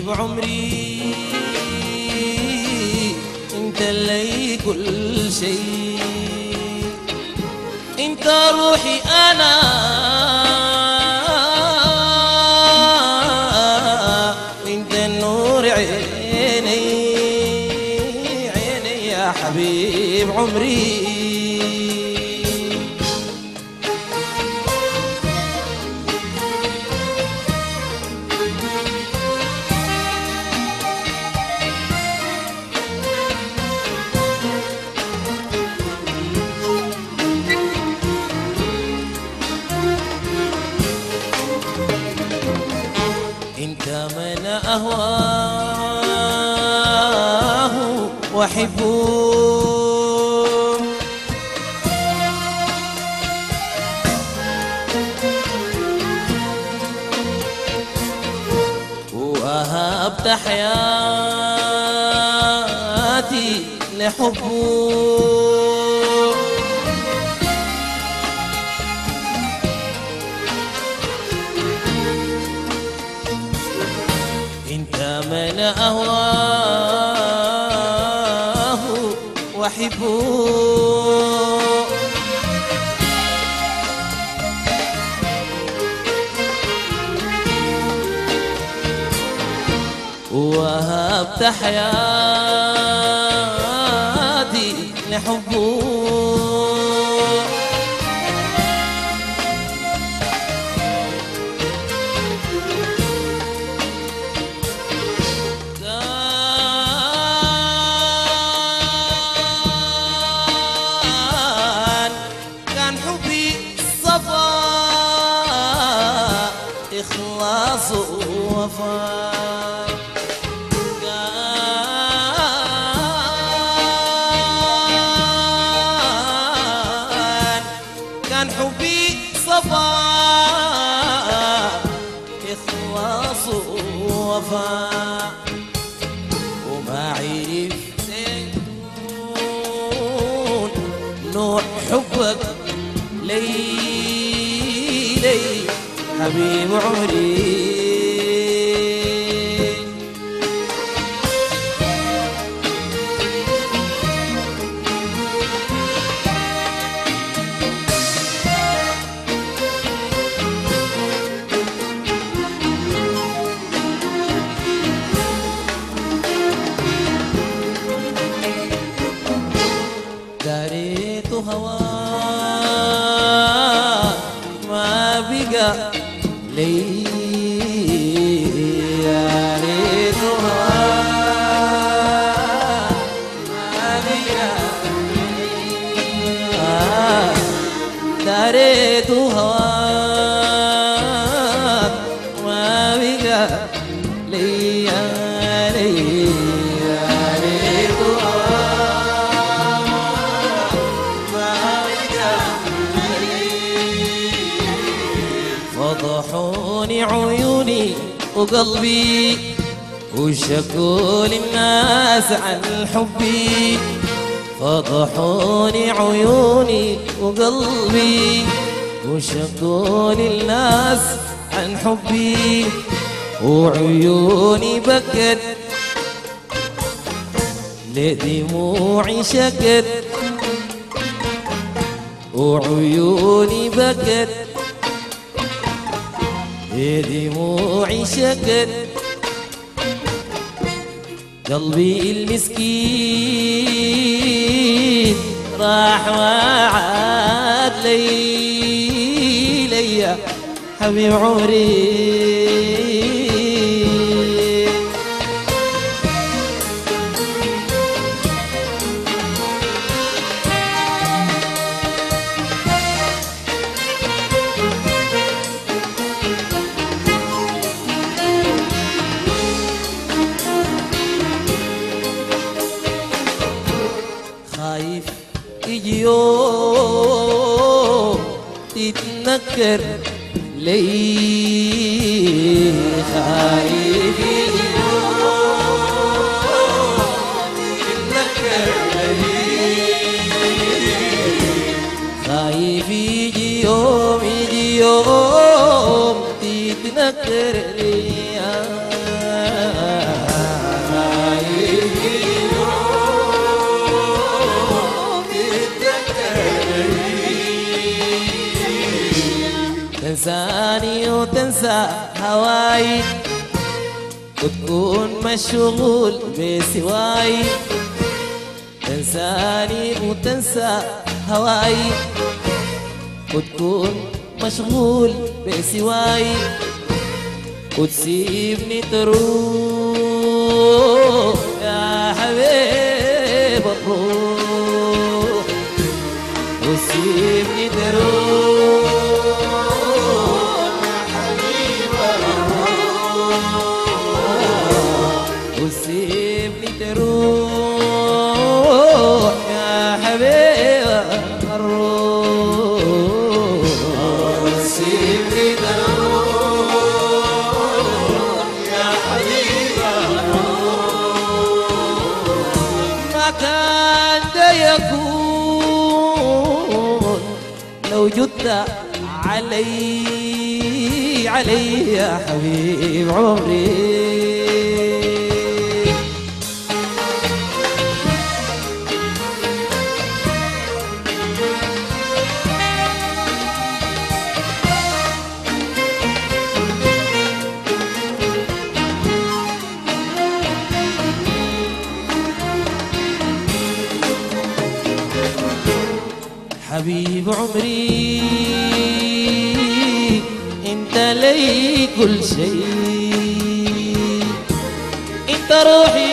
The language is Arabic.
عمري انت اللي كل شيء، انت روحي انا انت النور عيني عيني يا حبيب عمري. انت من اهواه واحبه وأهبت حياتي لحبه، انت من اهواه واحبه وهبت حياتي لحبه، كان حبي صفاء إخلاص ووفاء، كان حبي صفاء إخلاص ووفاء، وما عرفت نوع حبك لي حبيب عمري. داريت هواك ما بقى لي، داريت هواك ما بقى لي، داريت هواك ما بقى لي فضحوني عيوني وقلبي وشكوا للناس عن حبي، فضحوني عيوني وقلبي وشكوا للناس عن حبي، وعيوني بكت لدموعي شكت، وعيوني بكت دموعي شكت، قلبي المسكين راح وعاد لي حبيب عمري. خايف يجي يوم تتنكر لي، خايف يجي يوم تتنكر لي، خايف يجي يوم تتنكر لي، وتنسى هواي وتكون مشغول بسواي تنساني وتنسى هواي وتكون مشغول بسواي وتسيبني تروح يا حبيب الروح وتسيبني تروح يا حبيب الروح وتسيبني تروح يا حبيب الروح وتسيبني تروح يا حبيب الروح ما كان ده يكون لو جدت علي يا حبيب عمري حبيب عمري انت لي كل شيء انت روحي